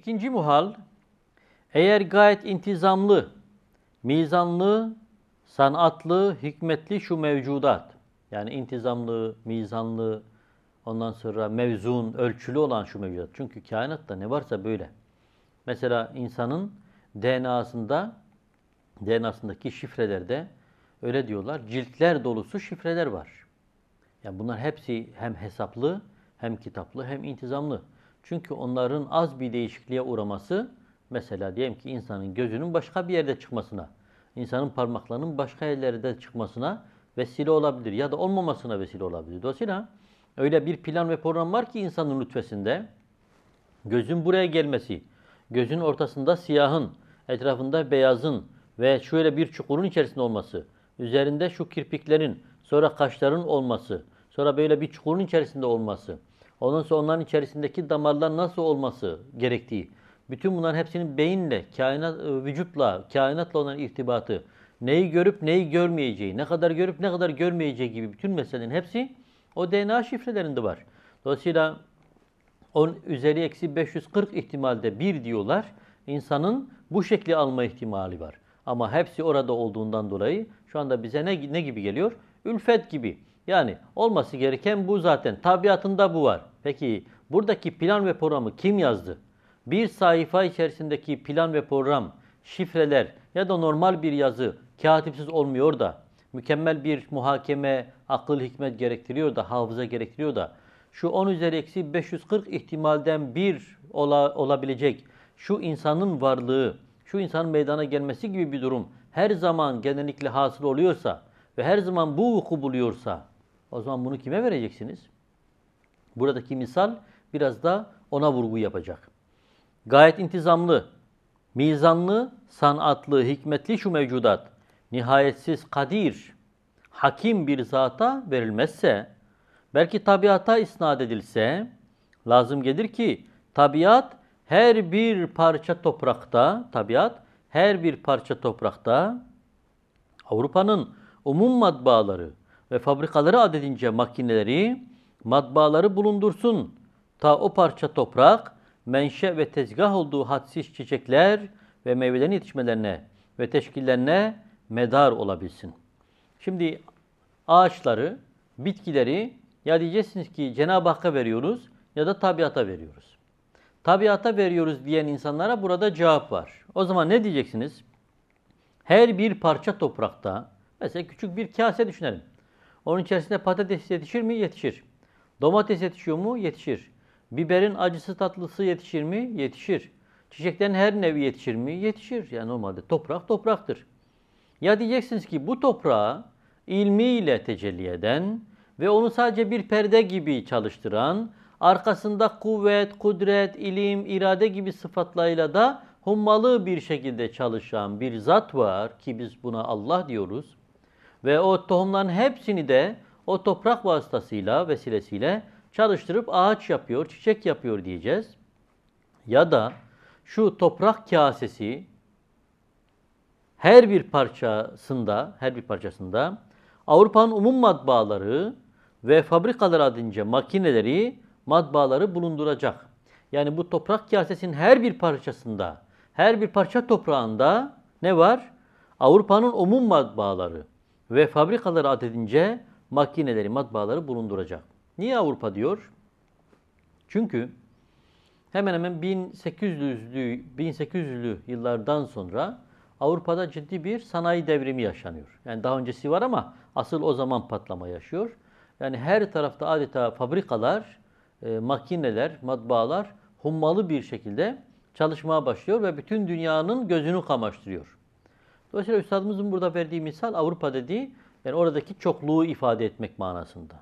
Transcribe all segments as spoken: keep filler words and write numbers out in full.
İkinci muhal, eğer gayet intizamlı, mizanlı, sanatlı, hikmetli şu mevcudat, yani intizamlı, mizanlı, ondan sonra mevzun, ölçülü olan şu mevcudat. Çünkü kainatta ne varsa böyle. Mesela insanın D N A'sında, D N A'sındaki şifrelerde öyle diyorlar, ciltler dolusu şifreler var. Yani bunlar hepsi hem hesaplı, hem kitaplı, hem intizamlı. Çünkü onların az bir değişikliğe uğraması, mesela diyelim ki insanın gözünün başka bir yerde çıkmasına, insanın parmaklarının başka yerlerde çıkmasına vesile olabilir ya da olmamasına vesile olabilir. Dolayısıyla öyle bir plan ve program var ki insanın lütfesinde, gözün buraya gelmesi, gözün ortasında siyahın, etrafında beyazın ve şöyle bir çukurun içerisinde olması, üzerinde şu kirpiklerin, sonra kaşların olması, sonra böyle bir çukurun içerisinde olması, ondan sonra onların içerisindeki damarlar nasıl olması gerektiği, bütün bunların hepsinin beyinle, kainat, vücutla, kainatla olan irtibatı, neyi görüp neyi görmeyeceği, ne kadar görüp ne kadar görmeyeceği gibi bütün meselelerin hepsi o D N A şifrelerinde var. Dolayısıyla on üzeri eksi beş yüz kırk ihtimalde bir diyorlar. İnsanın bu şekli alma ihtimali var. Ama hepsi orada olduğundan dolayı şu anda bize ne, ne gibi geliyor? Ülfet gibi. Yani olması gereken bu zaten. Tabiatında bu var. Peki buradaki plan ve programı kim yazdı? Bir sayfa içerisindeki plan ve program, şifreler ya da normal bir yazı katipsiz olmuyor da, mükemmel bir muhakeme, akıl, hikmet gerektiriyor da, hafıza gerektiriyor da, şu on üzeri eksi beş yüz kırk ihtimalden bir ola, olabilecek şu insanın varlığı, şu insanın meydana gelmesi gibi bir durum her zaman genellikle hasıl oluyorsa ve her zaman bu vuku buluyorsa, o zaman bunu kime vereceksiniz? Buradaki misal biraz da ona vurgu yapacak. Gayet intizamlı, mizanlı, sanatlı, hikmetli şu mevcudat, nihayetsiz kadir, hakim bir zata verilmezse, belki tabiata isnat edilse, lazım gelir ki tabiat her bir parça toprakta, tabiat her bir parça toprakta Avrupa'nın umum matbaaları ve fabrikaları adedince makineleri, matbaaları bulundursun. Ta o parça toprak, menşe ve tezgah olduğu hadsiz çiçekler ve meyvelerin yetişmelerine ve teşkillerine medar olabilsin. Şimdi ağaçları, bitkileri ya diyeceksiniz ki Cenab-ı Hakk'a veriyoruz ya da tabiata veriyoruz. Tabiata veriyoruz diyen insanlara burada cevap var. O zaman ne diyeceksiniz? Her bir parça toprakta, mesela küçük bir kase düşünelim. Onun içerisinde patates yetişir mi? Yetişir. Domates yetişiyor mu? Yetişir. Biberin acısı tatlısı yetişir mi? Yetişir. Çiçeklerin her nevi yetişir mi? Yetişir. Yani normalde toprak topraktır. Ya diyeceksiniz ki bu toprağı ilmiyle tecelli eden ve onu sadece bir perde gibi çalıştıran, arkasında kuvvet, kudret, ilim, irade gibi sıfatlarıyla da hummalı bir şekilde çalışan bir zat var ki biz buna Allah diyoruz. Ve o tohumların hepsini de o toprak vasıtasıyla, vesilesiyle çalıştırıp ağaç yapıyor, çiçek yapıyor diyeceğiz. Ya da şu toprak kasesi her bir parçasında, her bir parçasında Avrupa'nın umum matbaaları ve fabrikalar adınca makineleri, matbaaları bulunduracak. Yani bu toprak kasesinin her bir parçasında, her bir parça toprağında ne var? Avrupa'nın umum matbaaları ve fabrikaları adedince makineleri, matbaaları bulunduracak. Niye Avrupa diyor? Çünkü hemen hemen bin sekiz yüzlü, bin sekiz yüzlü yıllardan sonra Avrupa'da ciddi bir sanayi devrimi yaşanıyor. Yani daha öncesi var ama asıl o zaman patlama yaşıyor. Yani her tarafta adeta fabrikalar, e, makineler, matbaalar hummalı bir şekilde çalışmaya başlıyor ve bütün dünyanın gözünü kamaştırıyor. Dolayısıyla Üstadımızın burada verdiği misal Avrupa dediği, yani oradaki çokluğu ifade etmek manasında.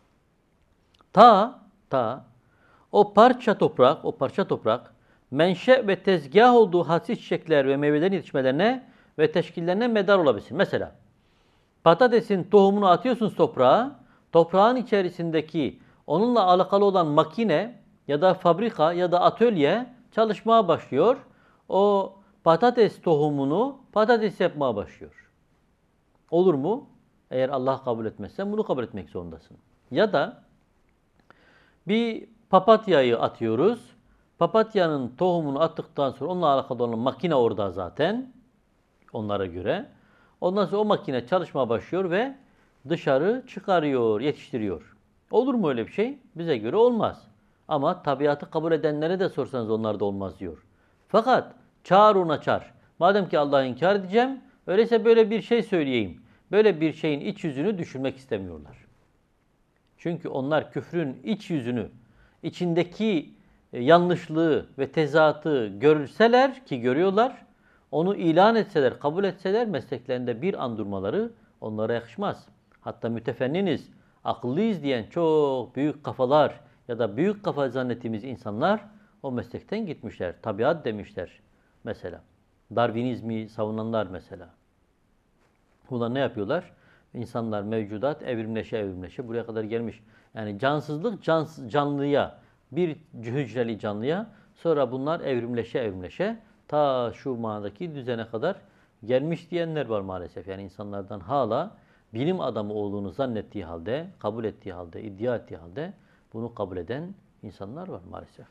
Ta, ta o parça toprak, o parça toprak menşe ve tezgah olduğu hadsiz çiçekler ve meyvelerin yetişmelerine ve teşkillerine medar olabilsin. Mesela patatesin tohumunu atıyorsunuz toprağa, toprağın içerisindeki onunla alakalı olan makine ya da fabrika ya da atölye çalışmaya başlıyor. O patates tohumunu patates yapmaya başlıyor. Olur mu? Eğer Allah kabul etmezsen bunu kabul etmek zorundasın. Ya da bir papatyayı atıyoruz. Papatyanın tohumunu attıktan sonra onunla alakalı olan makine orada zaten onlara göre. Ondan sonra o makine çalışmaya başlıyor ve dışarı çıkarıyor, yetiştiriyor. Olur mu öyle bir şey? Bize göre olmaz. Ama tabiatı kabul edenlere de sorsanız onlar da olmaz diyor. Fakat çağır ona çağır. Madem ki Allah'ı inkar edeceğim, öyleyse böyle bir şey söyleyeyim. Böyle bir şeyin iç yüzünü düşünmek istemiyorlar. Çünkü onlar küfrün iç yüzünü, içindeki yanlışlığı ve tezatı görseler ki görüyorlar, onu ilan etseler, kabul etseler mesleklerinde bir an durmaları onlara yakışmaz. Hatta mütefenniniz, akıllıyız diyen çok büyük kafalar ya da büyük kafa zannettiğimiz insanlar o meslekten gitmişler. Tabiat demişler mesela. Darwinizmi savunanlar mesela. Bunlar ne yapıyorlar? İnsanlar, mevcudat evrimleşe evrimleşe buraya kadar gelmiş. Yani cansızlık cans, canlıya, bir hücreli canlıya, sonra bunlar evrimleşe evrimleşe ta şu manadaki düzene kadar gelmiş diyenler var maalesef. Yani insanlardan hala bilim adamı olduğunu zannettiği halde, kabul ettiği halde, iddia ettiği halde bunu kabul eden insanlar var maalesef.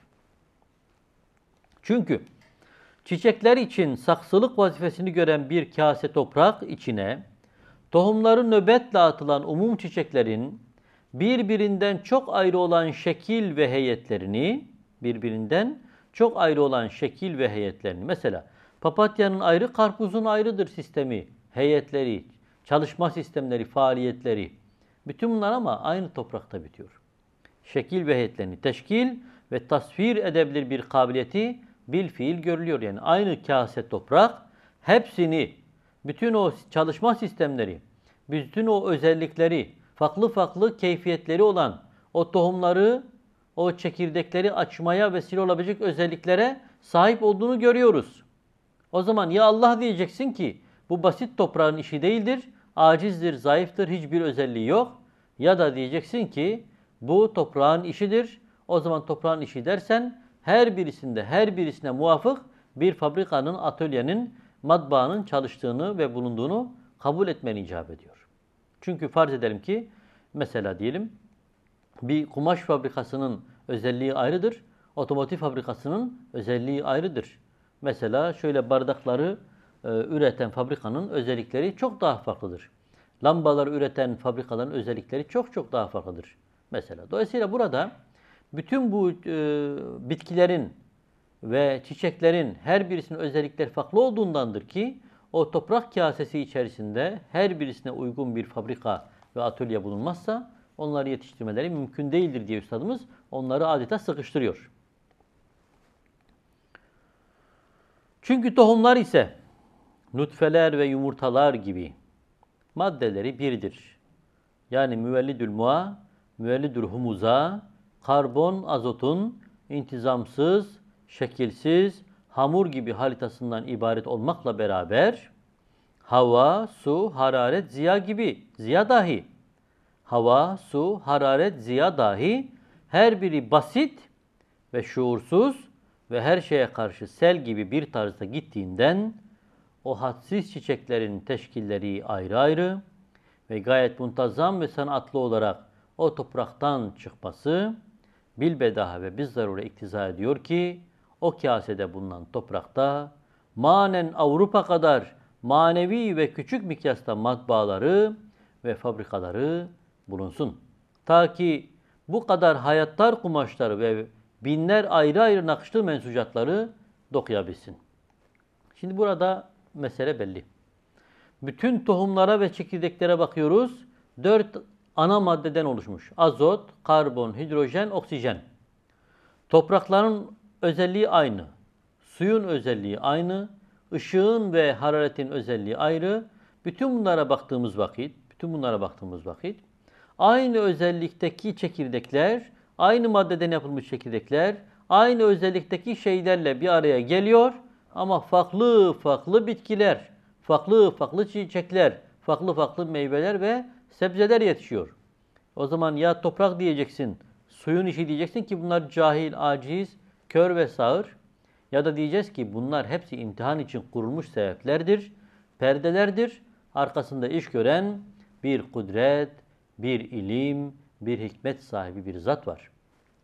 Çünkü çiçekler için saksılık vazifesini gören bir kase toprak içine tohumları nöbetle atılan umum çiçeklerin birbirinden çok ayrı olan şekil ve heyetlerini, birbirinden çok ayrı olan şekil ve heyetlerini, mesela papatyanın ayrı, karpuzun ayrıdır sistemi, heyetleri, çalışma sistemleri, faaliyetleri. Bütün bunlar ama aynı toprakta bitiyor. Şekil ve heyetlerini teşkil ve tasvir edebilir bir kabiliyeti bil fiil görülüyor. Yani aynı kase toprak hepsini, bütün o çalışma sistemleri, bütün o özellikleri, farklı farklı keyfiyetleri olan o tohumları, o çekirdekleri açmaya vesile olabilecek özelliklere sahip olduğunu görüyoruz. O zaman ya Allah diyeceksin ki bu basit toprağın işi değildir, acizdir, zayıftır, hiçbir özelliği yok. Ya da diyeceksin ki bu toprağın işidir. O zaman toprağın işi dersen her birisinde, her birisine muvafık bir fabrikanın, atölyenin, matbaanın çalıştığını ve bulunduğunu kabul etmeni icap ediyor. Çünkü farz edelim ki mesela diyelim bir kumaş fabrikasının özelliği ayrıdır, otomotiv fabrikasının özelliği ayrıdır. Mesela şöyle bardakları e, üreten fabrikanın özellikleri çok daha farklıdır. Lambaları üreten fabrikaların özellikleri çok çok daha farklıdır. Mesela dolayısıyla burada bütün bu e, bitkilerin ve çiçeklerin her birisinin özellikleri farklı olduğundandır ki o toprak kasesi içerisinde her birisine uygun bir fabrika ve atölye bulunmazsa onları yetiştirmeleri mümkün değildir diye üstadımız onları adeta sıkıştırıyor. Çünkü tohumlar ise nutfeler ve yumurtalar gibi maddeleri birdir. Yani müvellidül mu'a, müvellidül humuza, karbon, azotun intizamsız, şekilsiz, hamur gibi halitasından ibaret olmakla beraber hava, su, hararet, ziya gibi, ziya dahi, hava, su, hararet, ziya dahi her biri basit ve şuursuz ve her şeye karşı sel gibi bir tarzda gittiğinden o hadsiz çiçeklerin teşkilleri ayrı ayrı ve gayet muntazam ve sanatlı olarak o topraktan çıkması bilbedaha ve bizzarure iktiza ediyor ki o kasede bulunan toprakta manen Avrupa kadar manevi ve küçük mikyasta matbaaları ve fabrikaları bulunsun. Ta ki bu kadar hayattar kumaşları ve binler ayrı ayrı nakışlı mensucatları dokuyabilsin. Şimdi burada mesele belli. Bütün tohumlara ve çekirdeklere bakıyoruz. Dört ana maddeden oluşmuş. Azot, karbon, hidrojen, oksijen. Toprakların özelliği aynı. Suyun özelliği aynı. Işığın ve hararetin özelliği ayrı. Bütün bunlara baktığımız vakit, bütün bunlara baktığımız vakit aynı özellikteki çekirdekler, aynı maddeden yapılmış çekirdekler, aynı özellikteki şeylerle bir araya geliyor ama farklı farklı bitkiler, farklı farklı çiçekler, farklı farklı meyveler ve sebzeler yetişiyor. O zaman ya toprak diyeceksin, suyun işi diyeceksin ki bunlar cahil, aciz, kör ve sağır. Ya da diyeceğiz ki bunlar hepsi imtihan için kurulmuş sebeplerdir, perdelerdir. Arkasında iş gören bir kudret, bir ilim, bir hikmet sahibi bir zat var.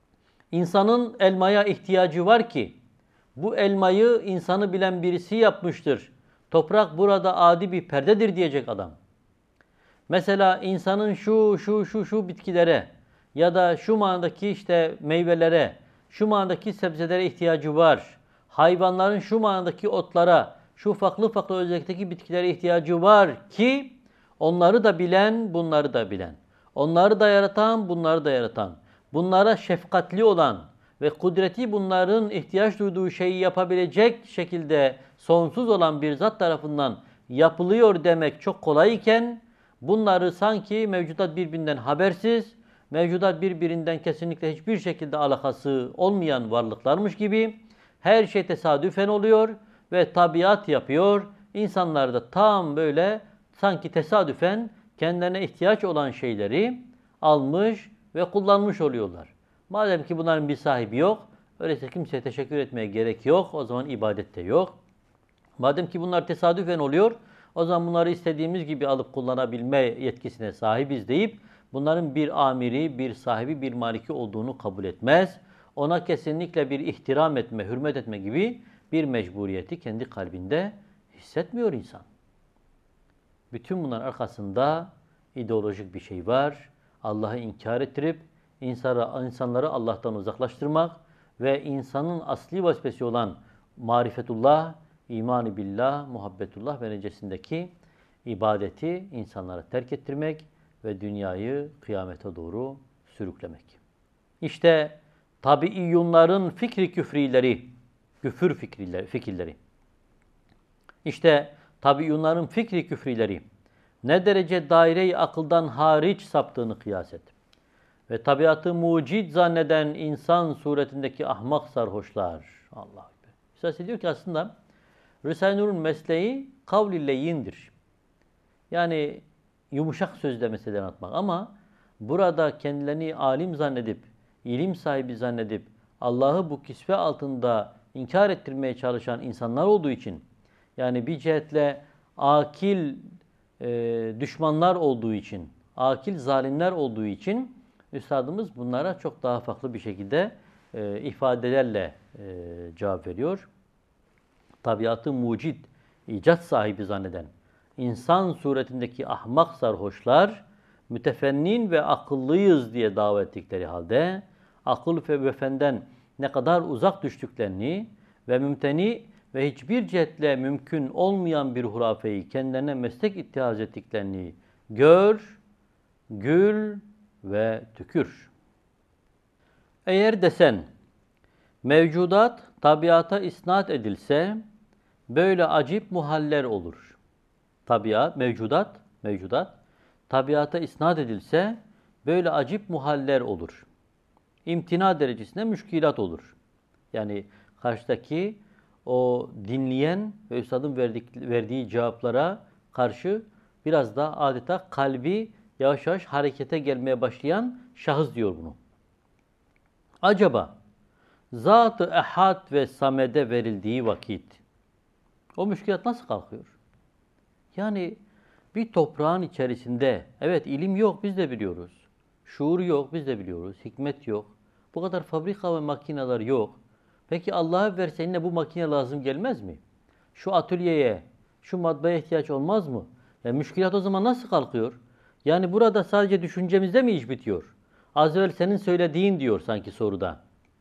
İnsanın elmaya ihtiyacı var ki, bu elmayı insanı bilen birisi yapmıştır. Toprak burada adi bir perdedir diyecek adam. Mesela insanın şu şu şu şu bitkilere ya da şu manadaki işte meyvelere, şu manadaki sebzelere ihtiyacı var. Hayvanların şu manadaki otlara, şu farklı farklı özellikteki bitkilere ihtiyacı var ki onları da bilen, bunları da bilen. Onları da yaratan, bunları da yaratan. Bunlara şefkatli olan ve kudreti bunların ihtiyaç duyduğu şeyi yapabilecek şekilde sonsuz olan bir zat tarafından yapılıyor demek çok kolay iken bunları sanki mevcudat birbirinden habersiz, mevcudat birbirinden kesinlikle hiçbir şekilde alakası olmayan varlıklarmış gibi her şey tesadüfen oluyor ve tabiat yapıyor. İnsanlar da tam böyle sanki tesadüfen kendilerine ihtiyaç olan şeyleri almış ve kullanmış oluyorlar. Madem ki bunların bir sahibi yok, öyleyse kimseye teşekkür etmeye gerek yok. O zaman ibadet de yok. Madem ki bunlar tesadüfen oluyor, o zaman bunları istediğimiz gibi alıp kullanabilme yetkisine sahibiz deyip bunların bir amiri, bir sahibi, bir maliki olduğunu kabul etmez. Ona kesinlikle bir ihtiram etme, hürmet etme gibi bir mecburiyeti kendi kalbinde hissetmiyor insan. Bütün bunların arkasında ideolojik bir şey var. Allah'ı inkar ettirip insanları Allah'tan uzaklaştırmak ve insanın asli vazifesi olan marifetullah, iman-ı billah, muhabbetullah ve necesindeki ibadeti insanlara terk ettirmek ve dünyayı kıyamete doğru sürüklemek. İşte tabiiyyunların fikri küfrileri, küfür fikirleri, fikirleri. İşte tabiiyyunların fikri küfrileri ne derece daire-i akıldan hariç saptığını kıyas et. Ve tabiatı mucid zanneden insan suretindeki ahmak sarhoşlar. Allah Ekber. Üstad diyor ki aslında Risale-i Nur'un mesleği kavl-i leyindir. Yani yumuşak sözle meseleleri anlatmak. Ama burada kendilerini alim zannedip, ilim sahibi zannedip Allah'ı bu kisve altında inkar ettirmeye çalışan insanlar olduğu için, yani bir cihetle akil e, düşmanlar olduğu için, akil zalimler olduğu için Üstadımız bunlara çok daha farklı bir şekilde e, ifadelerle e, cevap veriyor. Tabiatı mucid, icat sahibi zanneden insan suretindeki ahmak sarhoşlar, mütefennin ve akıllıyız diye dava ettikleri halde, akıl ve fenden ne kadar uzak düştüklerini ve mümteni ve hiçbir cihetle mümkün olmayan bir hurafeyi kendilerine meslek ittihaz ettiklerini gör, gül ve tükür. Eğer desen, mevcudat tabiata isnat edilse, böyle acip muhaller olur. Tabiat, mevcudat, mevcudat, tabiata isnat edilse, böyle acip muhaller olur. İmtina derecesinde müşkilat olur. Yani karşıdaki o dinleyen ve üstadın verdik, verdiği cevaplara karşı biraz da adeta kalbi yavaş yavaş harekete gelmeye başlayan şahıs diyor bunu. Acaba Zat-ı Ehad ve Samed'e verildiği vakit o müşkilat nasıl kalkıyor? Yani bir toprağın içerisinde, evet ilim yok biz de biliyoruz. Şuur yok biz de biliyoruz. Hikmet yok. Bu kadar fabrika ve makineler yok. Peki Allah'a verse yine bu makine lazım gelmez mi? Şu atölyeye, şu matbaaya ihtiyaç olmaz mı? Yani müşkilat o zaman nasıl kalkıyor? Yani burada sadece düşüncemizde mi iş bitiyor? Az evvel senin söylediğin diyor sanki soruda.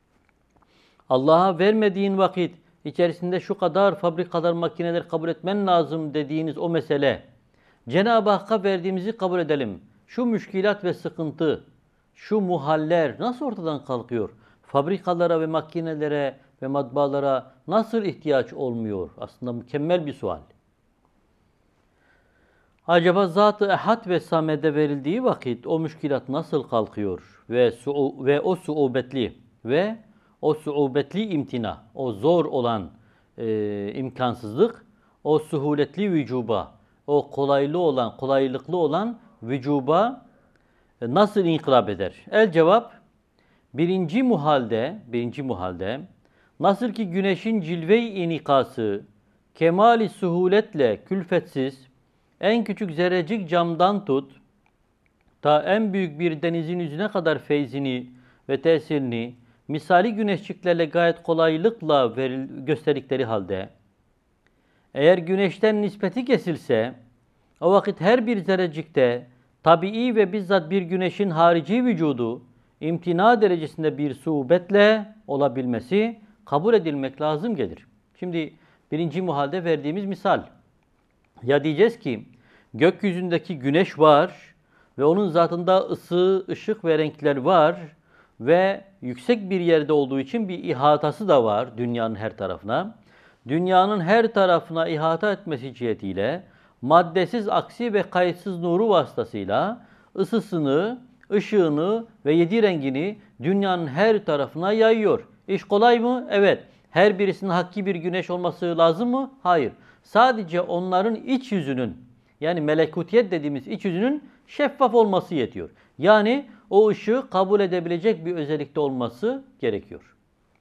Allah'a vermediğin vakit içerisinde şu kadar fabrikalar, makineler kabul etmen lazım dediğiniz o mesele. Cenab-ı Hakk'a verdiğimizi kabul edelim. Şu müşkilat ve sıkıntı, şu muhaller nasıl ortadan kalkıyor? Fabrikalara ve makinelere ve matbaalara nasıl ihtiyaç olmuyor? Aslında mükemmel bir sual. Acaba Zat-ı Ehad ve Samed'e verildiği vakit o müşkilat nasıl kalkıyor? Ve, ve o suubetli ve o suubetli imtina, o zor olan e, imkansızlık, o suhuletli vücuba, o kolaylı olan, kolaylıklı olan vücuba e, nasıl inkılap eder? El cevap, birinci muhalde, birinci muhalde, nasıl ki güneşin cilve-i inikası, kemali suhuletle külfetsiz, en küçük zerrecik camdan tut, ta en büyük bir denizin yüzüne kadar feyzini ve tesirini misali güneşçiklerle gayet kolaylıkla veril, gösterdikleri halde, eğer güneşten nispeti kesilse, o vakit her bir zerrecikte tabii ve bizzat bir güneşin harici vücudu imtina derecesinde bir subetle olabilmesi kabul edilmek lazım gelir. Şimdi birinci muhalde verdiğimiz misal. Ya diyeceğiz ki gökyüzündeki güneş var ve onun zatında ısı, ışık ve renkler var ve yüksek bir yerde olduğu için bir ihatası da var dünyanın her tarafına. Dünyanın her tarafına ihata etmesi cihetiyle maddesiz aksi ve kayıtsız nuru vasıtasıyla ısısını, ışığını ve yedi rengini dünyanın her tarafına yayıyor. İş kolay mı? Evet. Her birisinin hakki bir güneş olması lazım mı? Hayır. Sadece onların iç yüzünün, yani melekutiyet dediğimiz iç yüzünün şeffaf olması yetiyor. Yani o ışığı kabul edebilecek bir özellikte olması gerekiyor.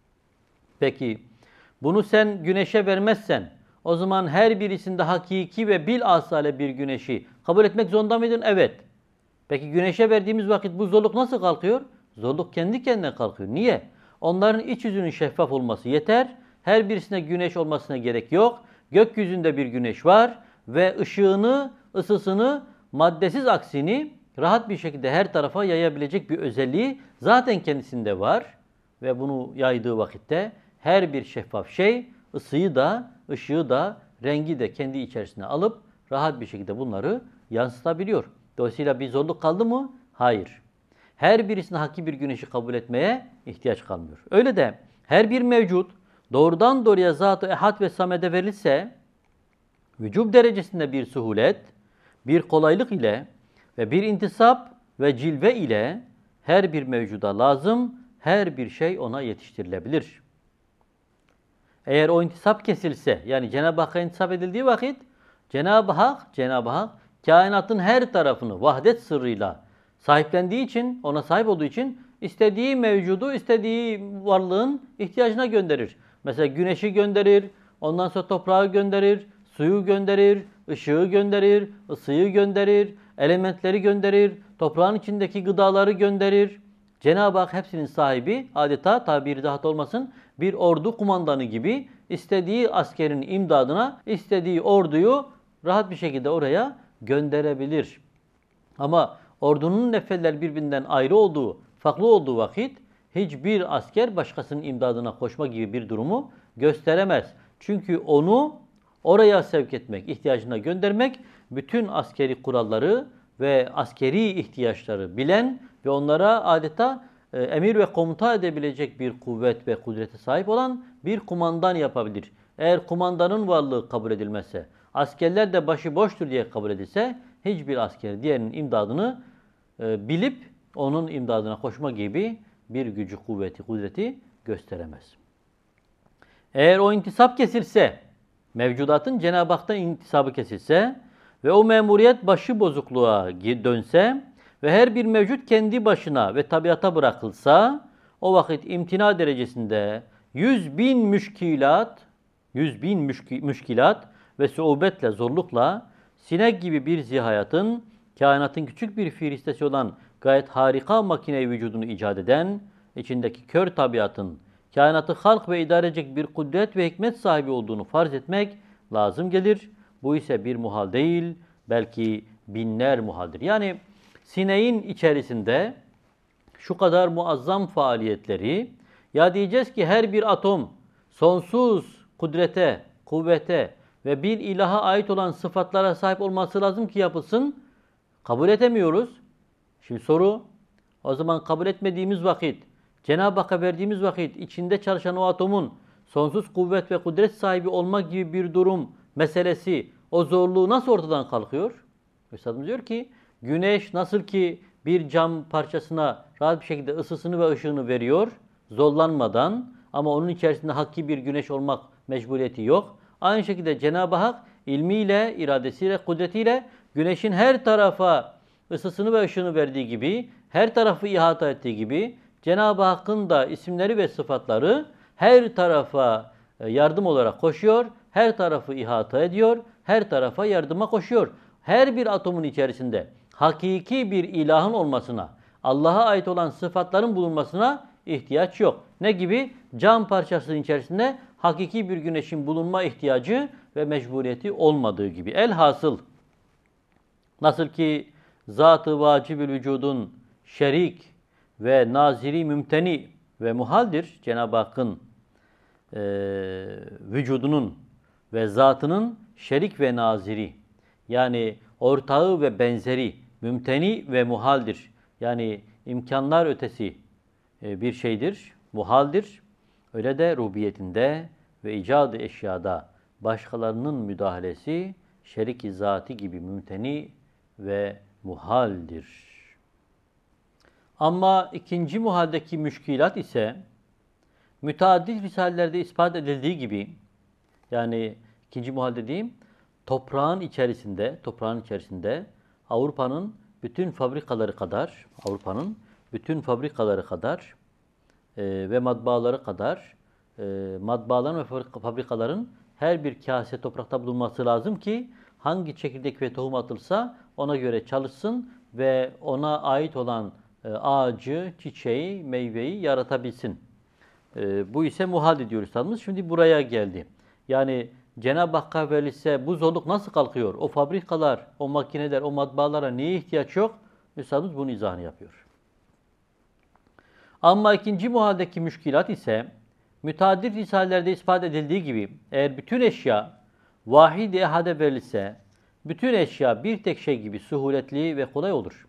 Peki bunu sen güneşe vermezsen o zaman her birisinde hakiki ve bilhassa bir güneşi kabul etmek zorunda mıydın? Evet. Peki güneşe verdiğimiz vakit bu zorluk nasıl kalkıyor? Zorluk kendi kendine kalkıyor. Niye? Onların iç yüzünün şeffaf olması yeter. Her birisine güneş olmasına gerek yok. Gökyüzünde bir güneş var ve ışığını, ısısını, maddesiz aksini rahat bir şekilde her tarafa yayabilecek bir özelliği zaten kendisinde var. Ve bunu yaydığı vakitte her bir şeffaf şey ısıyı da, ışığı da, rengi de kendi içerisine alıp rahat bir şekilde bunları yansıtabiliyor. Dolayısıyla bir zorluk kaldı mı? Hayır. Her birisine hakki bir güneşi kabul etmeye ihtiyaç kalmıyor. Öyle de her bir mevcut doğrudan doğruya Zat-ı Ehad ve Samed'e verilse vücub derecesinde bir suhulet, bir kolaylık ile ve bir intisap ve cilve ile her bir mevcuda lazım, her bir şey ona yetiştirilebilir. Eğer o intisap kesilse, yani Cenab-ı Hakk'a intisap edildiği vakit Cenab-ı Hak, Cenab-ı Hak kainatın her tarafını vahdet sırrıyla sahiplendiği için, ona sahip olduğu için istediği mevcudu, istediği varlığın ihtiyacına gönderir. Mesela güneşi gönderir, ondan sonra toprağı gönderir, suyu gönderir, ışığı gönderir, ısıyı gönderir, elementleri gönderir, toprağın içindeki gıdaları gönderir. Cenab-ı Hak hepsinin sahibi, adeta tabiri de hat olmasın, bir ordu kumandanı gibi istediği askerin imdadına istediği orduyu rahat bir şekilde oraya gönderebilir. Ama ordunun neferler birbirinden ayrı olduğu, farklı olduğu vakit hiçbir asker başkasının imdadına koşma gibi bir durumu gösteremez. Çünkü onu oraya sevk etmek, ihtiyacına göndermek, bütün askeri kuralları ve askeri ihtiyaçları bilen ve onlara adeta e, emir ve komuta edebilecek bir kuvvet ve kudrete sahip olan bir kumandan yapabilir. Eğer kumandanın varlığı kabul edilmezse, askerler de başıboştur diye kabul edilse, hiçbir asker diğerinin imdadını e, bilip onun imdadına koşma gibi bir gücü, kuvveti, kudreti gösteremez. Eğer o intisap kesilse, mevcudatın Cenab-ı Hak'tan intisabı kesilse ve o memuriyet başı bozukluğa dönse ve her bir mevcut kendi başına ve tabiata bırakılsa, o vakit imtina derecesinde yüz bin müşkilat, yüz bin müşki, müşkilat ve suubetle, zorlukla sinek gibi bir zihayatın, kainatın küçük bir firistesi olan gayet harika makine vücudunu icat eden, içindeki kör tabiatın, kainatı halk ve idare edecek bir kudret ve hikmet sahibi olduğunu farz etmek lazım gelir. Bu ise bir muhal değil, belki binler muhaldir. Yani sineğin içerisinde şu kadar muazzam faaliyetleri, ya diyeceğiz ki her bir atom sonsuz kudrete, kuvvete ve bir ilaha ait olan sıfatlara sahip olması lazım ki yapılsın. Kabul edemiyoruz. Şimdi soru, o zaman kabul etmediğimiz vakit, Cenab-ı Hakk'a verdiğimiz vakit içinde çalışan o atomun sonsuz kuvvet ve kudret sahibi olmak gibi bir durum meselesi, o zorluğu nasıl ortadan kalkıyor? Üstadımız diyor ki, güneş nasıl ki bir cam parçasına rahat bir şekilde ısısını ve ışığını veriyor, zorlanmadan, ama onun içerisinde hakki bir güneş olmak mecburiyeti yok. Aynı şekilde Cenab-ı Hak ilmiyle, iradesiyle, kudretiyle güneşin her tarafa ısısını ve ışığını verdiği gibi, her tarafı ihata ettiği gibi, Cenab-ı Hakk'ın da isimleri ve sıfatları her tarafa yardım olarak koşuyor, her tarafı ihata ediyor, her tarafa yardıma koşuyor. Her bir atomun içerisinde hakiki bir ilahın olmasına, Allah'a ait olan sıfatların bulunmasına ihtiyaç yok. Ne gibi? Cam parçasının içerisinde hakiki bir güneşin bulunma ihtiyacı ve mecburiyeti olmadığı gibi. Elhasıl nasıl ki zat-ı vacib-ül vücudun şerik ve naziri mümteni ve muhaldir, Cenab-ı Hakk'ın e, vücudunun ve zatının şerik ve naziri, yani ortağı ve benzeri, mümteni ve muhaldir. Yani imkanlar ötesi e, bir şeydir, muhaldir. Öyle de rububiyetinde ve icadı eşyada başkalarının müdahalesi şerik-i zati gibi mümteni ve muhaldir. Ama ikinci muhaldeki müşkilat ise müteaddit risalelerde ispat edildiği gibi, yani ikinci muhal dediğim toprağın içerisinde, toprağın içerisinde Avrupa'nın bütün fabrikaları kadar, Avrupa'nın bütün fabrikaları kadar e, ve matbaaları kadar e, matbaaların ve fabrikaların her bir kase toprakta bulunması lazım ki hangi çekirdek ve tohum atılsa ona göre çalışsın ve ona ait olan e, ağacı, çiçeği, meyveyi yaratabilsin. E, bu ise muhal ediyor üstadımız. Şimdi buraya geldi. Yani Cenab-ı Hakk'a verilse bu zorluk nasıl kalkıyor? O fabrikalar, o makineler, o matbaalara niye ihtiyaç yok? Üstadımız bunun izahını yapıyor. Ama ikinci muhaldeki müşkilat ise müteaddit risalelerde ispat edildiği gibi eğer bütün eşya vahid-i ehade verilse bütün eşya bir tek şey gibi suhuletli ve kolay olur.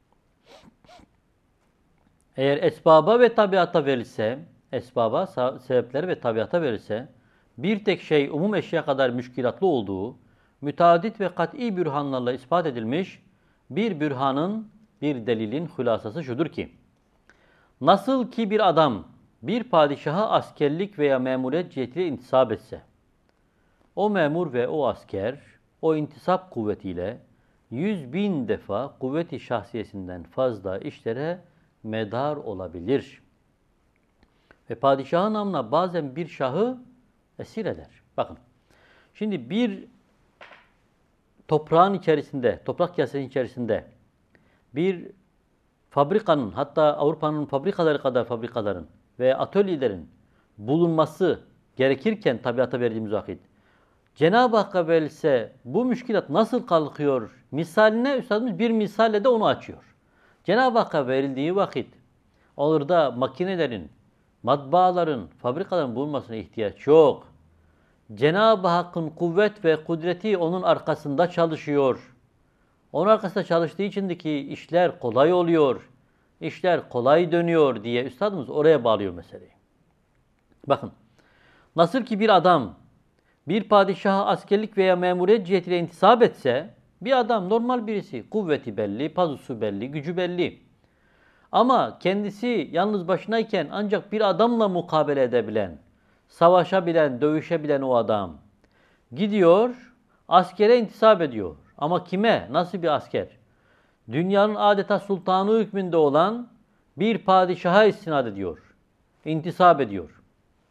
Eğer esbaba ve tabiata verilse, esbaba, sebepleri ve tabiata verilse bir tek şey umum eşya kadar müşkilatlı olduğu müteaddit ve kat'i bürhanlarla ispat edilmiş bir bürhanın, bir delilin hülasası şudur ki, nasıl ki bir adam bir padişaha askerlik veya memuriyet cihetiyle intisap etse, o memur ve o asker o intisap kuvvetiyle yüz bin defa kuvveti şahsiyesinden fazla işlere medar olabilir. Ve padişahın namına bazen bir şahı esir eder. Bakın, şimdi bir toprağın içerisinde, toprak kasesinin içerisinde bir fabrikanın, hatta Avrupa'nın fabrikaları kadar fabrikaların ve atölyelerin bulunması gerekirken tabiata verdiğimiz vakit, Cenab-ı Hakk'a verilse bu müşkilat nasıl kalkıyor? Misaline üstadımız bir misalle de onu açıyor. Cenab-ı Hakk'a verildiği vakit olur da makinelerin, matbaaların, fabrikaların bulunmasına ihtiyaç yok. Cenab-ı Hakk'ın kuvvet ve kudreti onun arkasında çalışıyor. Onun arkasında çalıştığı içindeki işler kolay oluyor. İşler kolay dönüyor diye üstadımız oraya bağlıyor meseleyi. Bakın, nasıl ki bir adam bir padişaha askerlik veya memuriyet cihetiyle intisap etse, bir adam normal birisi, kuvveti belli, pazusu belli, gücü belli. Ama kendisi yalnız başınayken ancak bir adamla mukabele edebilen, savaşabilen, dövüşebilen o adam gidiyor, askere intisap ediyor. Ama kime? Nasıl bir asker? Dünyanın adeta sultanı hükmünde olan bir padişaha istinad ediyor. İntisap ediyor.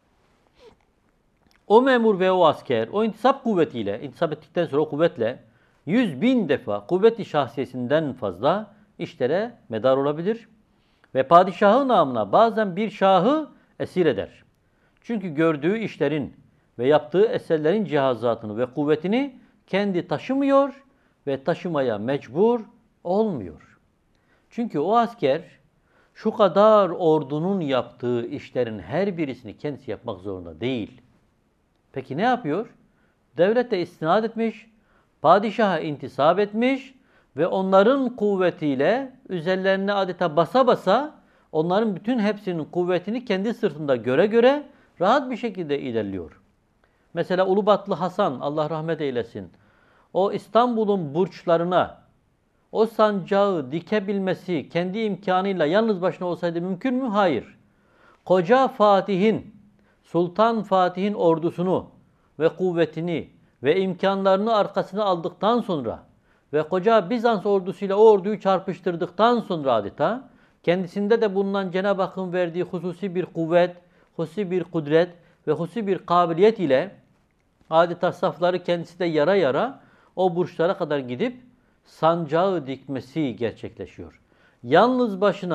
O memur ve o asker o intisap kuvvetiyle, intisap ettikten sonra o kuvvetle yüz bin defa kuvvet-i şahsiyesinden fazla işlere medar olabilir. Ve padişahın namına bazen bir şahı esir eder. Çünkü gördüğü işlerin ve yaptığı eserlerin cihazatını ve kuvvetini kendi taşımıyor ve taşımaya mecbur olmuyor. Çünkü o asker şu kadar ordunun yaptığı işlerin her birisini kendisi yapmak zorunda değil. Peki ne yapıyor? Devlete istinad etmiş, padişaha intisap etmiş ve onların kuvvetiyle üzerlerine adeta basa basa onların bütün hepsinin kuvvetini kendi sırtında göre göre rahat bir şekilde ilerliyor. Mesela Ulubatlı Hasan, Allah rahmet eylesin, o İstanbul'un burçlarına o sancağı dikebilmesi kendi imkanıyla yalnız başına olsaydı mümkün mü? Hayır. Koca Fatih'in, Sultan Fatih'in ordusunu ve kuvvetini ve imkanlarını arkasına aldıktan sonra ve koca Bizans ordusuyla o orduyu çarpıştırdıktan sonra adeta kendisinde de bulunan Cenab-ı Hakk'ın verdiği hususi bir kuvvet, hususi bir kudret ve hususi bir kabiliyet ile adeta safları kendisi de yara yara o burçlara kadar gidip sancağı dikmesi gerçekleşiyor. Yalnız başına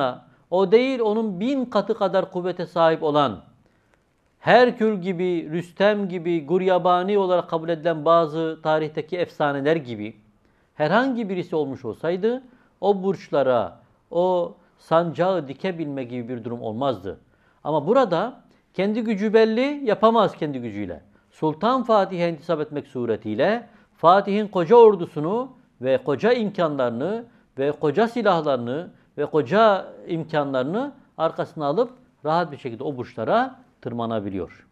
O değil, onun bin katı kadar kuvvete sahip olan, Herkül gibi, Rüstem gibi, Guryabani olarak kabul edilen bazı tarihteki efsaneler gibi herhangi birisi olmuş olsaydı o burçlara, o sancağı dikebilme gibi bir durum olmazdı. Ama burada kendi gücü belli, yapamaz kendi gücüyle. Sultan Fatih'e intisap etmek suretiyle Fatih'in koca ordusunu ve koca imkanlarını ve koca silahlarını ve koca imkanlarını arkasına alıp rahat bir şekilde o burçlara tırmanabiliyor.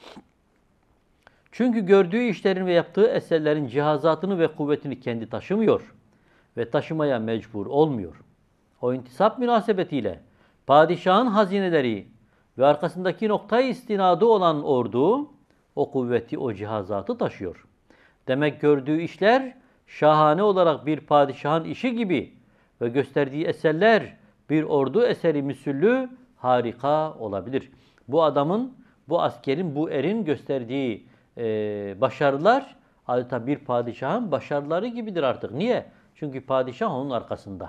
Çünkü gördüğü işlerin ve yaptığı eserlerin cihazatını ve kuvvetini kendi taşımıyor ve taşımaya mecbur olmuyor. O intisap münasebetiyle padişahın hazineleri ve arkasındaki noktayı istinadı olan ordu o kuvveti, o cihazatı taşıyor. Demek gördüğü işler şahane olarak bir padişahın işi gibi ve gösterdiği eserler bir ordu eseri müsüllü harika olabilir. Bu adamın, bu askerin, bu erin gösterdiği e, başarılar adeta bir padişahın başarıları gibidir artık. Niye? Çünkü padişah onun arkasında.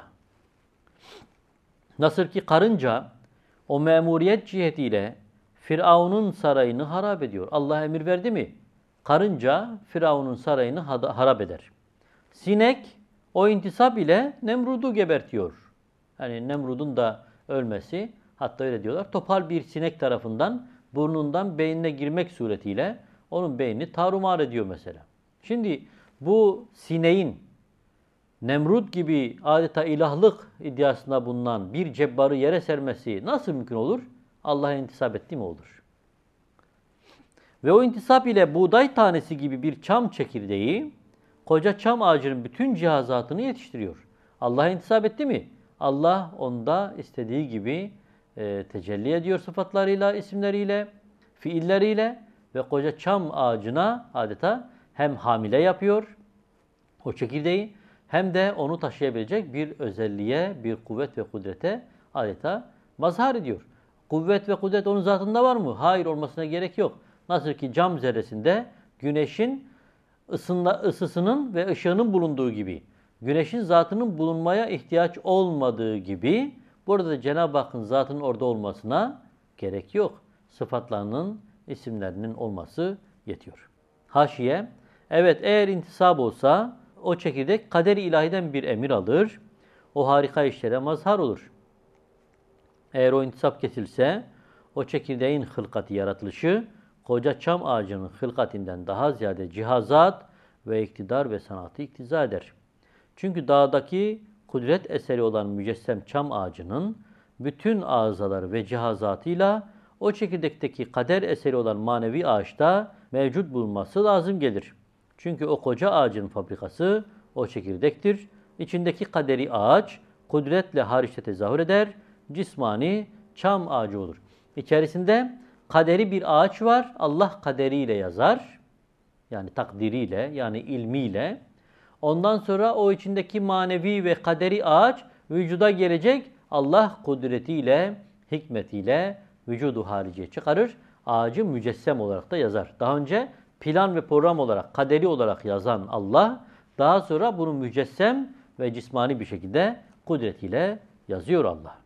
Nasıl ki karınca o memuriyet cihetiyle Firavun'un sarayını harap ediyor. Allah emir verdi mi? Karınca Firavun'un sarayını harap eder. Sinek o intisap ile Nemrud'u gebertiyor. Yani Nemrud'un da ölmesi, hatta öyle diyorlar, topal bir sinek tarafından burnundan beynine girmek suretiyle onun beynini tarumar ediyor mesela. Şimdi bu sineğin Nemrut gibi adeta ilahlık iddiasında bulunan bir cebbarı yere sermesi nasıl mümkün olur? Allah'a intisap etti mi olur? Ve o intisap ile buğday tanesi gibi bir çam çekirdeği koca çam ağacının bütün cihazatını yetiştiriyor. Allah'a intisap etti mi? Allah onda istediği gibi e, tecelli ediyor sıfatlarıyla, isimleriyle, fiilleriyle ve koca çam ağacına adeta hem hamile yapıyor o çekirdeği hem de onu taşıyabilecek bir özelliğe, bir kuvvet ve kudrete adeta mazhar ediyor. Kuvvet ve kudret onun zatında var mı? Hayır, olmasına gerek yok. Nasıl ki cam zerresinde güneşin ısınla, ısısının ve ışığının bulunduğu gibi, güneşin zatının bulunmaya ihtiyaç olmadığı gibi, burada da Cenab-ı Hakk'ın zatının orada olmasına gerek yok. Sıfatlarının, isimlerinin olması yetiyor. Haşiye, evet eğer intisap olsa, o çekirdek kader-i ilahiden bir emir alır, o harika işlere mazhar olur. Eğer o intisap kesilse, o çekirdeğin hılkati yaratılışı, koca çam ağacının hılkatinden daha ziyade cihazat ve iktidar ve sanatı iktiza eder. Çünkü dağdaki kudret eseri olan mücessem çam ağacının bütün ağzaları ve cihazatıyla o çekirdekteki kader eseri olan manevi ağaçta mevcut bulunması lazım gelir. Çünkü o koca ağacın fabrikası o çekirdektir. İçindeki kaderi ağaç kudretle hariçte tezahür eder, cismani çam ağacı olur. İçerisinde kaderi bir ağaç var, Allah kaderiyle yazar. Yani takdiriyle, yani ilmiyle. Ondan sonra o içindeki manevi ve kaderi ağaç vücuda gelecek, Allah kudretiyle, hikmetiyle vücudu hariciye çıkarır. Ağacı mücessem olarak da yazar. Daha önce plan ve program olarak, kaderi olarak yazan Allah, daha sonra bunu mücessem ve cismani bir şekilde kudretiyle yazıyor Allah.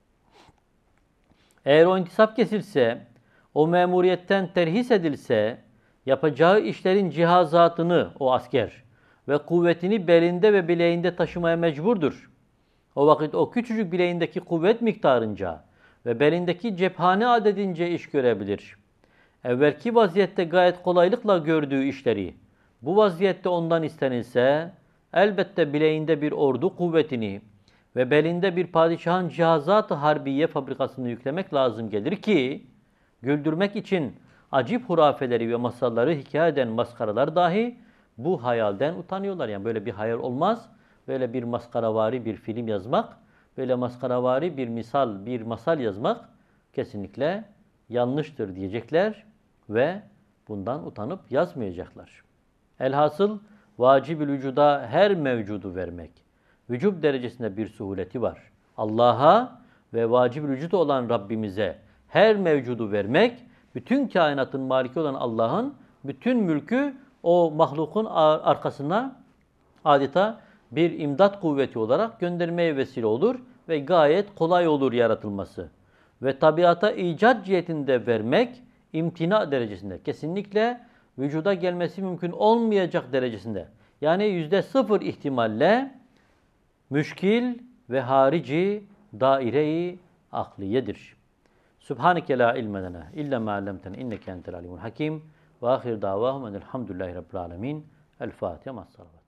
Eğer o intisap kesilse, o memuriyetten terhis edilse, yapacağı işlerin cihazatını o asker ve kuvvetini belinde ve bileğinde taşımaya mecburdur. O vakit o küçücük bileğindeki kuvvet miktarınca ve belindeki cephane adedince iş görebilir. Evvelki vaziyette gayet kolaylıkla gördüğü işleri bu vaziyette ondan istenilse, elbette bileğinde bir ordu kuvvetini ve belinde bir padişahın cihazat-ı harbiye fabrikasını yüklemek lazım gelir ki, güldürmek için acip hurafeleri ve masalları hikaye eden maskaralar dahi bu hayalden utanıyorlar. Yani böyle bir hayal olmaz. Böyle bir maskaravari bir film yazmak, böyle maskaravari bir misal, bir masal yazmak kesinlikle yanlıştır diyecekler ve bundan utanıp yazmayacaklar. Elhasıl vacib-ül vücuda her mevcudu vermek. Vücub derecesinde bir suhuleti var. Allah'a ve vacib-ül vücud olan Rabbimize her mevcudu vermek, bütün kainatın maliki olan Allah'ın bütün mülkü o mahlukun arkasına adeta bir imdat kuvveti olarak göndermeye vesile olur ve gayet kolay olur yaratılması. Ve tabiata icat cihetinde vermek imtina derecesinde. Kesinlikle vücuda gelmesi mümkün olmayacak derecesinde. Yani yüzde sıfır ihtimalle müşkil ve harici daire-i akliyedir. Subhaneke la ilme lena illa ma allamtena inneke entel alimul hakim ve ahir davahum enelhamdülillahi rabbil alamin. El Fatiha.